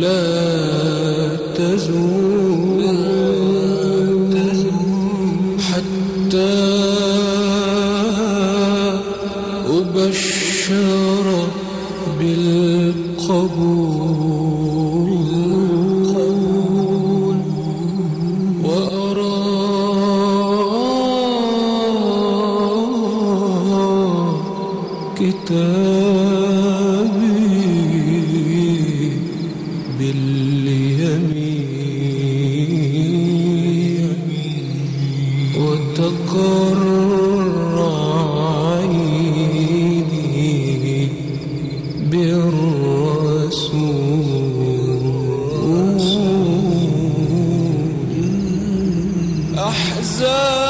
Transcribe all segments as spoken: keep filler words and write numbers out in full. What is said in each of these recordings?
لا تزول حتى أبشر بالقبول وأرى كتابي باليمين وتقر عيني بالرسول أحزان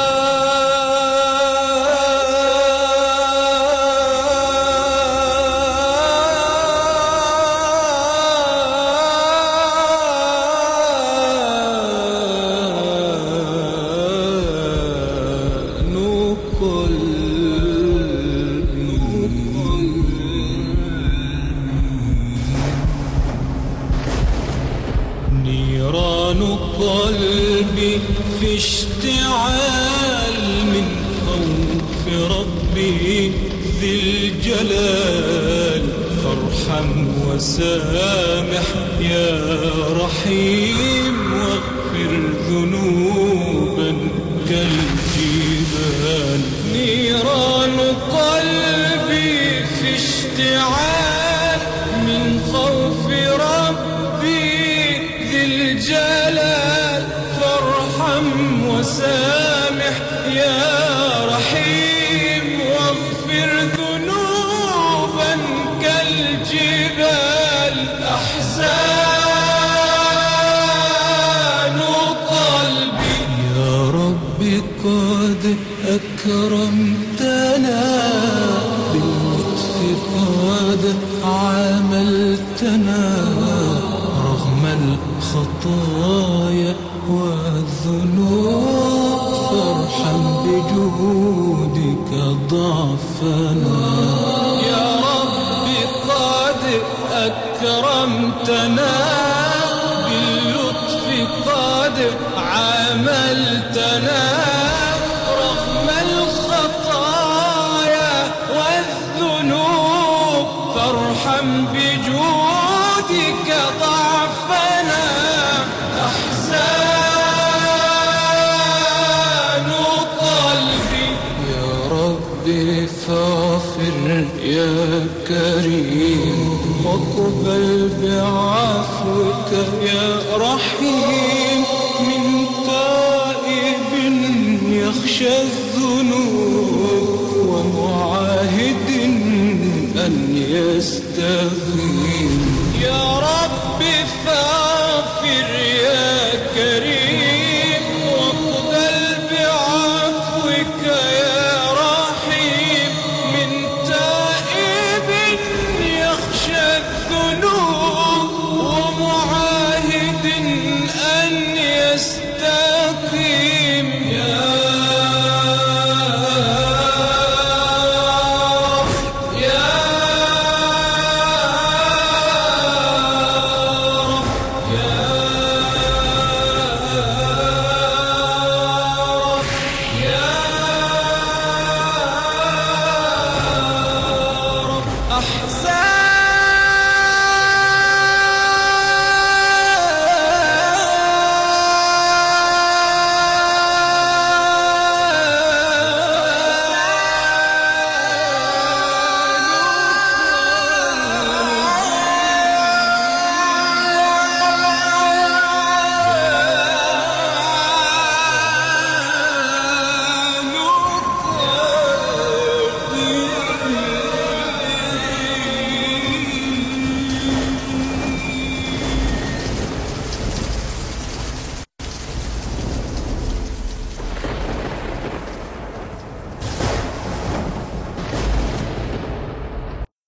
نيران قلبي في اشتعال من خوف ربي ذي الجلال فارحم وسامح يا رحيم واغفر ذنوبا كالجبال نيران قلبي في اشتعال من خوف ربي ذي الجلال فارحم وسامح يا رحيم واغفر ذنوبا كالجبال أحزان قلبي يا رب قد أكرمتنا باللطف قد عاملتنا رغم الخطايا والذنوب فارحم بجودك ضعفنا يا رب قد أكرمتنا باللطف قد عاملتنا رغم الخطايا والذنوب فارحم بجودك ضعفنا أحزان قلبي يا ربي فاغفر يا كريم واقبل بعفوك يا رحيم من تائب يخشى الذنوب ومعاهد أن يستغيث